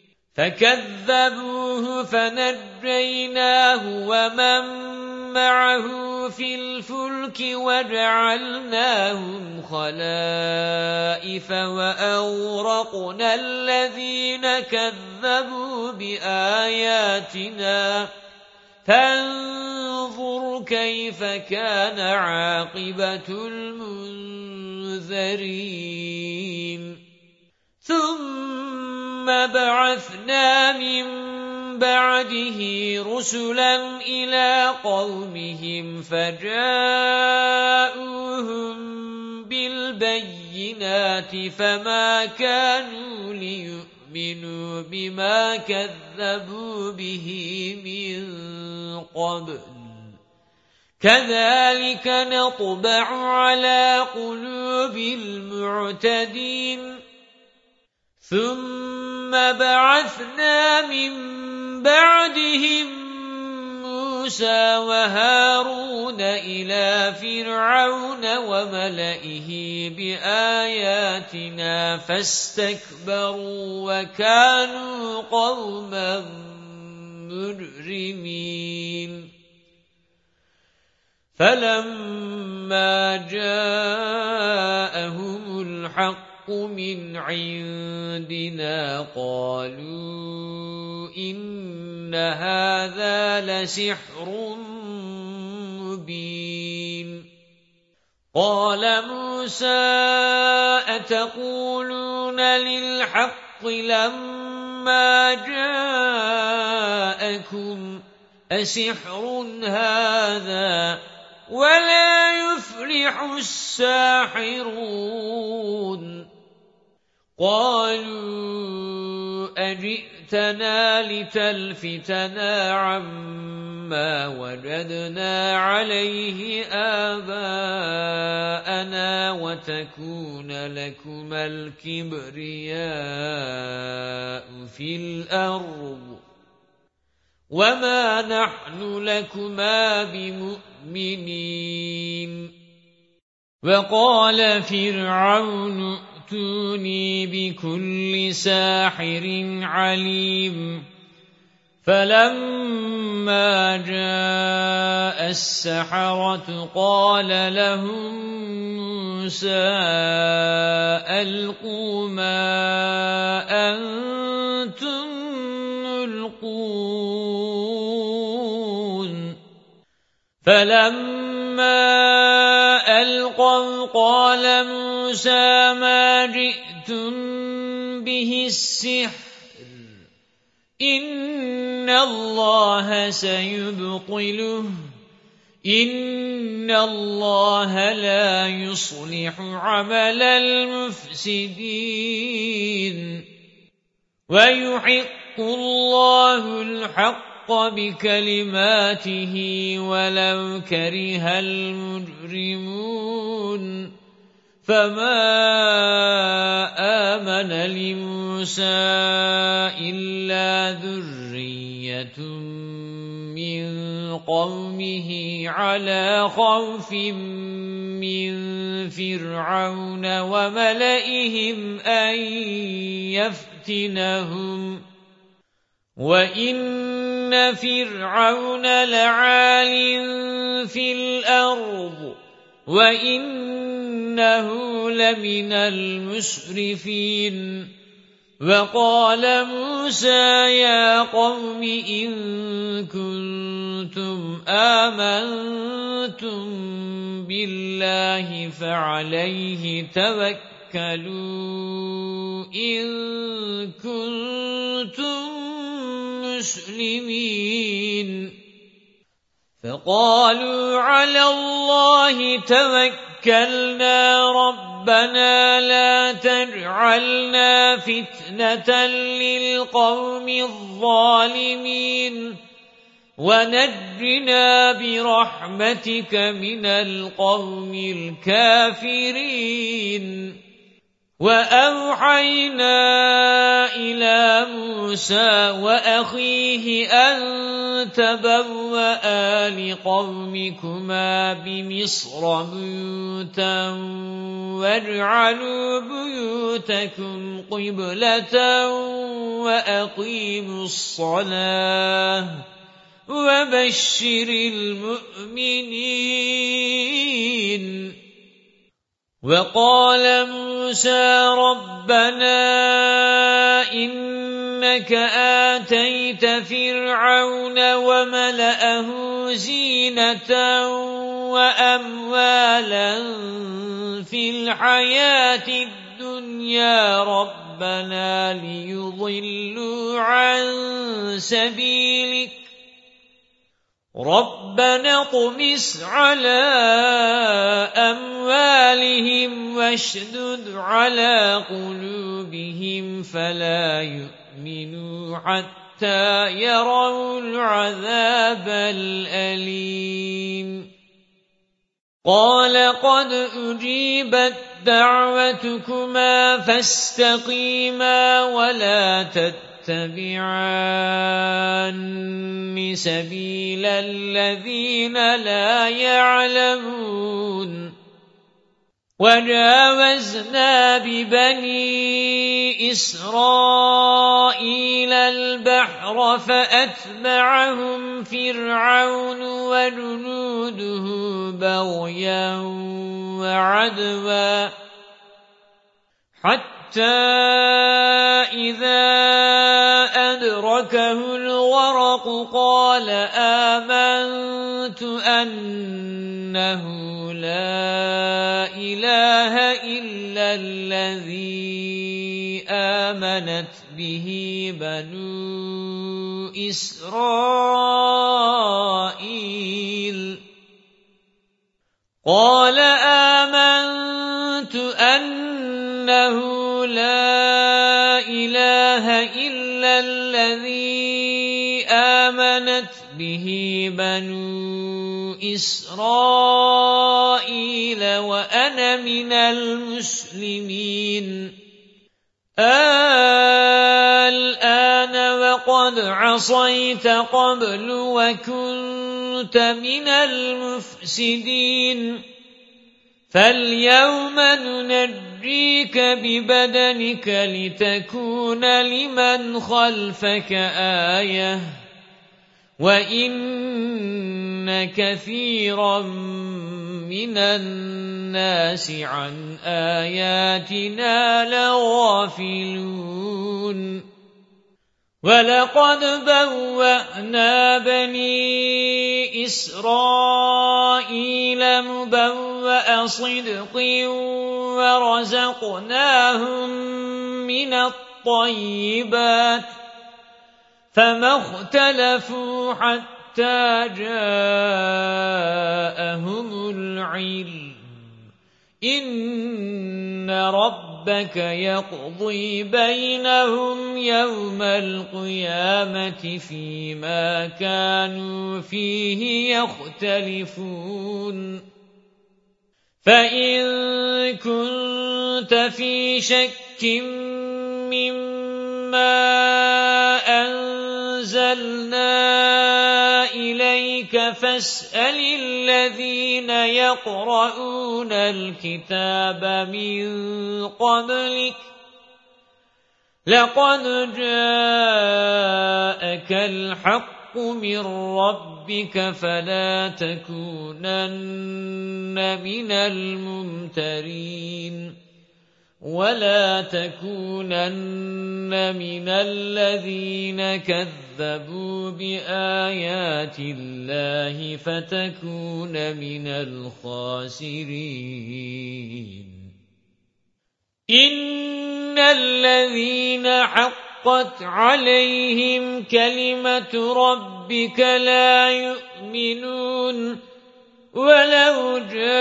فكذبوه فنجيناه ومن معه في الفلك وجعلناهم خلائف وأغرقنا الذين كذبوا بآياتنا فانظر كيف كان عاقبة المنذرين ثم بعثنا من بعده رسلا إلى قومهم فجاءوهم بالبينات فما كانوا ليؤمنوا بما كذبوا به من قبل كذلك نطبع على قلوب المعتدين ثم بعثنا من بعدهم موسى وهارون إلى فرعون وملئه بآياتنا فاستكبروا وكانوا قوما مجرمين فلما جاءهم الحق من عندنا قالوا إن هذا لسحر مبين قال موسى أتقولون للحق لما جاءكم أسحر هذا ولا يفلح الساحرون قالوا أجئتنا لتلفتنا عما وجدنا عليه آباءنا وتكون لكما الكبرياء في الأرض وما نحن لكما بمؤمنين وقال فرعون ائتوني بكل ساحر عليم فلما جاء السحرة قال لهم موسى ألقوا ما أنتم ملقون فلما ألقوا قال موسى ما جئتم به السحر إن الله سيبطله إن الله لا يصلح عمل المفسدين ويحق الله الحق بكلماته ولو كره المجرمون فما آمن لموسى إلا ذرية من قومه على خوف من فرعون وملئهم أن يفتنهم وَإِنَّ فِرْعَوْنَ لَعَالٍ فِي الْأَرْضِ وَإِنَّهُ لَمِنَ الْمُسْرِفِينَ وَقَالَ مُوسَى يَا قَوْمِ إِن كُنتُمْ آمَنتُم بِاللَّهِ فَعَلَيْهِ توكلوا إن كنتم مسلمين فقالوا على الله توكلنا ربنا لا تجعلنا فتنة للقوم الظالمين ونجنا برحمتك من القوم الكافرين. وأوحينا إلى موسى وأخيه أن تبوأ لقومكما بمصر بيوتا واجعلوا بيوتكم قبلة وأقيموا الصلاة وبشر المؤمنين. وقال موسى ربنا إنك آتيت فرعون وملأه زينة وأموالا في الحياة الدنيا ربنا ليضلوا عن سبيلك ربنا اطمس على أموالهم واشدد على قلوبهم فلا يؤمنوا حتى يروا العذاب الأليم. قال قد أجيبت دعوتكما فاستقيما ولا تتبعان سبيل الذين لا يعلمون. وجاوزنا ببني إسرائيل البحر فأتبعهم فرعون وجنوده بغيا وعدوا حتى إذا أدركه الغرق قال آمنت أنه لا إله إلا الذي آمنت به بنو إسرائيل. قال آمنت أنه لا إله إلا الذي آمنت به بنو إسرائيل وأنا من المسلمين. الآن وقد عصيت قبل وكنت من المفسدين فاليوم ننجيك ببدنك لتكون لمن خلفك آية وإن كثيرا من الناس عن آياتنا لغافلون. ولقد بوأنا بني إسرائيل مبوأ صدق ورزقناهم من الطيبات فما اختلفوا حتى جاءهم العلم. إن ربك يقضي بينهم يوم القيامة فيما كانوا فيه يختلفون. فإن كنت في شك مما أنزلنا إليك فاسأل الذين يقرؤون الكتاب من قبلك لقد جاءك الحق من ربك فلا تكونن من الممترين ولا تكونن من الذين كذبوا بآيات الله فتكون من الخاسرين. إن الذين حق حقت عليهم كلمة ربك لا يؤمنون ولو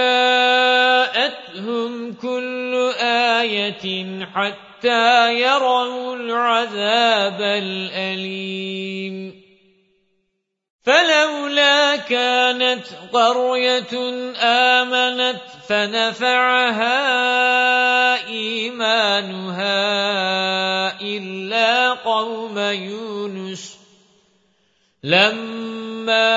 جاءتهم كل آية حتى يروا العذاب الأليم فلولا كانت قرية آمنت فنفعها إيمانها إلا قوم يونس لما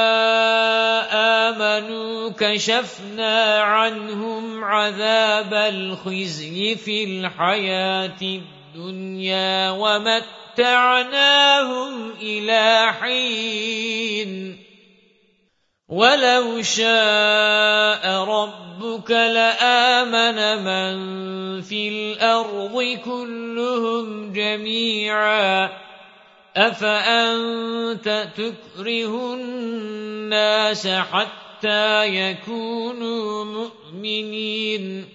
آمنوا كشفنا عنهم عذاب الخزي في الحياة الدنيا ومتعناهم إلى حين ولو شاء ربك لآمن من في الأرض كلهم جميعا أفأنت تكره الناس حتى يكونوا مؤمنين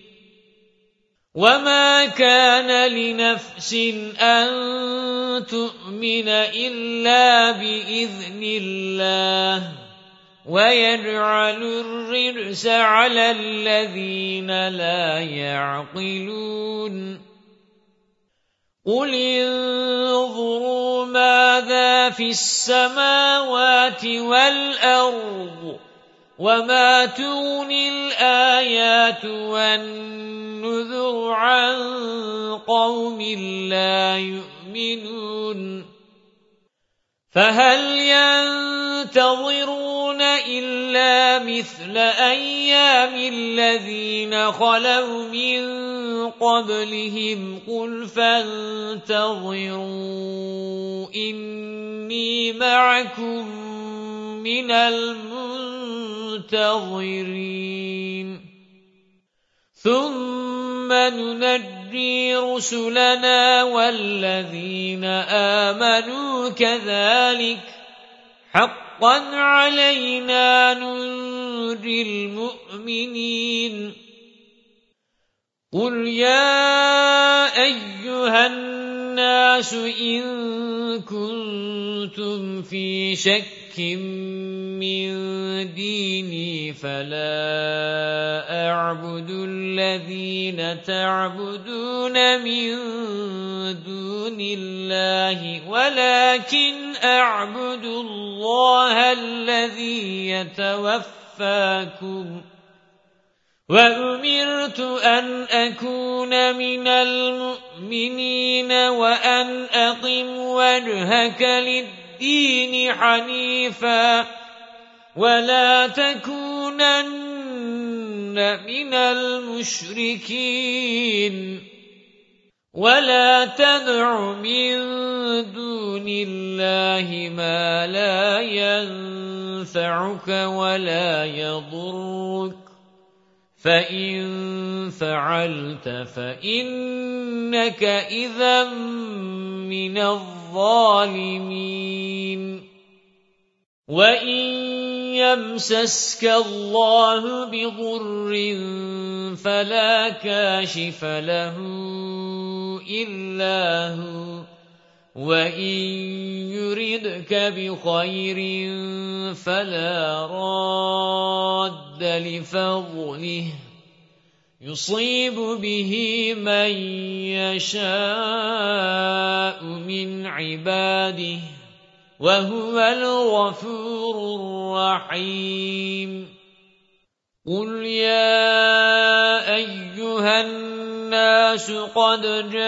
وما كان لنفس أن تؤمن إلا بإذن الله ويجعل الرجس على الذين لا يعقلون قل انظروا ماذا في السماوات والأرض وما تغني الآيات والنذر عن قوم لا يؤمنون فهل ينتظرون إلا مثل أيام الذين خلوا من قبلهم قل فانتظروا إني معكم من المنتظرين ثم ننجي رسلنا والذين آمنوا كذلك حقا علينا ننجي المؤمنين قل يا أيها الناس إن كنتم في شك من ديني فلا أعبد الذين تعبدون من دون الله ولكن أعبد الله الذي يتوفاكم وأمرت أن أكون من المؤمنين وأن أقم وجهك للدين حنيفا ولا تكونن من المشركين ولا تدع من دون الله ما لا ينفعك ولا يضرك فإن فعلت فإنك إذا من الظالمين وإن يمسسك الله بضر فلا كاشف له إلا هو وإن يردك بخير فلا راد لفضله يصيب به من يشاء من عباده وهو الغفور الرحيم قل يا أيها الناس قد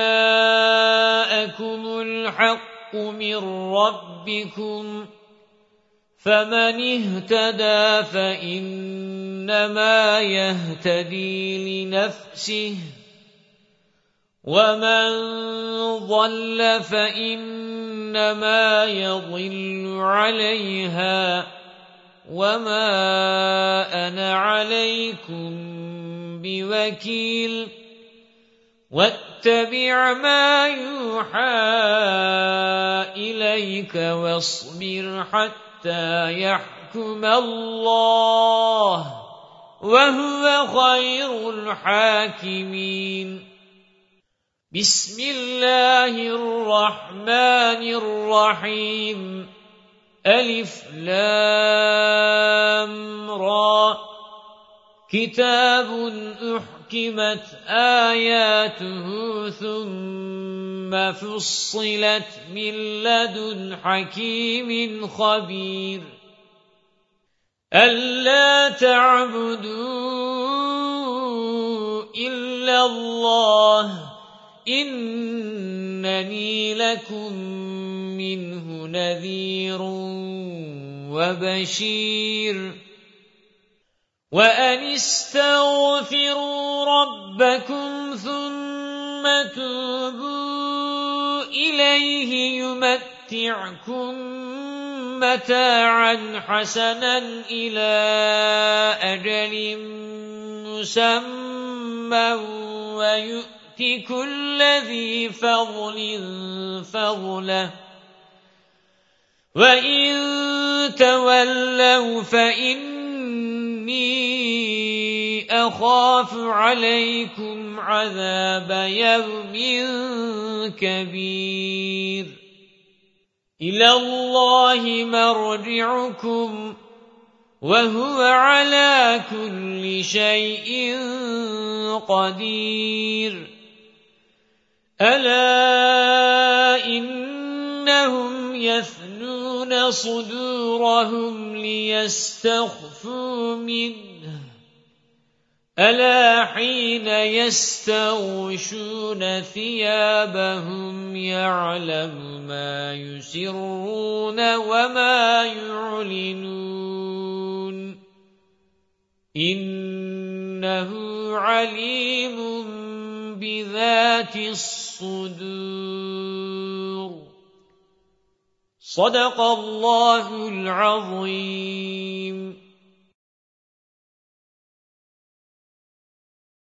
جاءكم الحق من ربكم فمن اهتدى فإنما يهتدي لنفسه ومن ضل فإنما يضل عليها وما أنا عليكم بوكيل واتبع ما يوحى إليك واصبر حتى يحكم الله وهو خير الحاكمين بسم الله الرحمن الرحيم ألف لام را كتاب أحكمت آياته ثم فصلت من لدن حكيم خبير ألا تعبدوا إلا الله إنني لكم منه نذير وبشير وأن استغفروا ربكم ثم توبوا إليه يمتعكم متاعا حسنا إلى أجل مسمى ويؤت كل ذي فضل فضله وإن تولوا فإني أخاف عليكم عذاب يوم كبير إلى الله مرجعكم وهو على كل شيء قدير ألا إنهم يثنون صدورهم ليستخفوا منه ألا حين يستغشون ثيابهم يعلم ما يسرون وما يعلنون إنه عليم بذات الصدور صدق الله العظيم.